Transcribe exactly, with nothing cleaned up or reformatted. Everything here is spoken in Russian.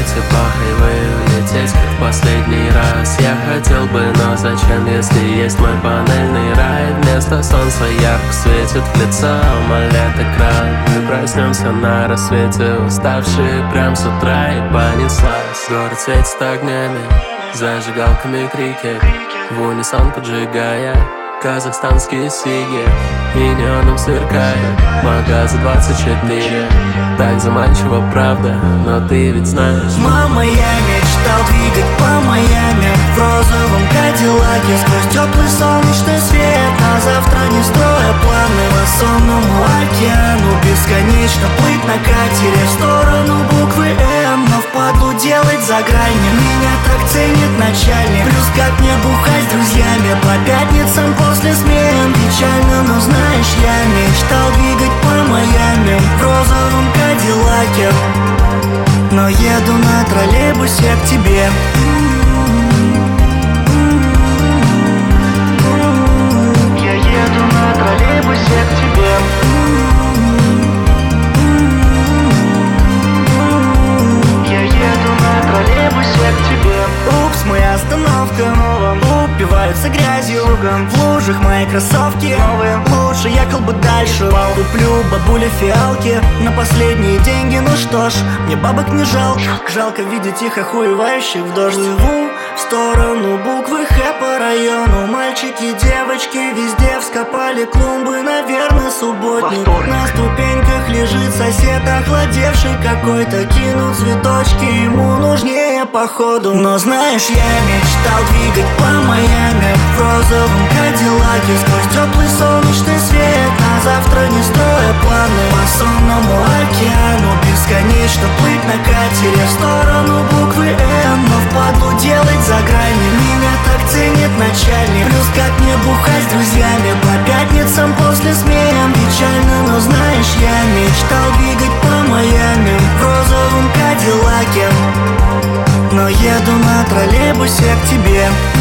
Давайте по хайвею лететь как в последний раз. Я хотел бы, но зачем, если есть мой панельный рай? Вместо солнца ярко светит в лицо, молят экран. Мы проснемся на рассвете, уставшие прям с утра, и понеслась. Город светит огнями, зажигалками крики, в унисон поджигая казахстанские сиги. И неоном сверкает магаза двадцать четыре. Так заманчиво, правда, но ты ведь знаешь. Мама, я мечтал двигать по Майами в розовом кадиллаке сквозь теплый солнечный свет. На завтра не строя планы по сонному океану, бесконечно плыть на катере в сторону буквы М. Но впадлу делать за гранью, меня так ценит начальник. Плюс как мне бухать с друзьями по пятницам после смен. Печально, но знаешь, я мечтал двигать по Майами в розовом кадиллаке, но еду на троллейбусе к тебе. Я еду на троллейбусе к тебе. Я еду на троллейбусе к тебе. Упс, моя остановка новая. Упиваются грязью, в лужах мои кроссовки новые. Лучше ехал бы дальше. Куплю бабуле фиалки на последние деньги. Ну что ж, мне бабок не жалко. Жалко видеть их охуевающих в дождь. Плыву в сторону буквы Х по району. Мальчики, девочки везде вскопали клумбы. Наверное, субботник. На ступеньках лежит сосед, охладевший какой-то. Кинул цветочки, ему нужнее походу. Но знаешь, я мечтал двигать по Майами в розовом кадиллаке сквозь теплый солнечный свет. На завтра не строя планы по сонному океану, бесконечно плыть на катере в сторону буквы М. Но впадлу делать за гранью, меня так ценит начальник. Плюс как мне бухать с друзьями по пятницам после смен. Печально, но знаешь, я мечтал двигать по Майами в розовом кадиллаке, но еду на троллейбусе к тебе.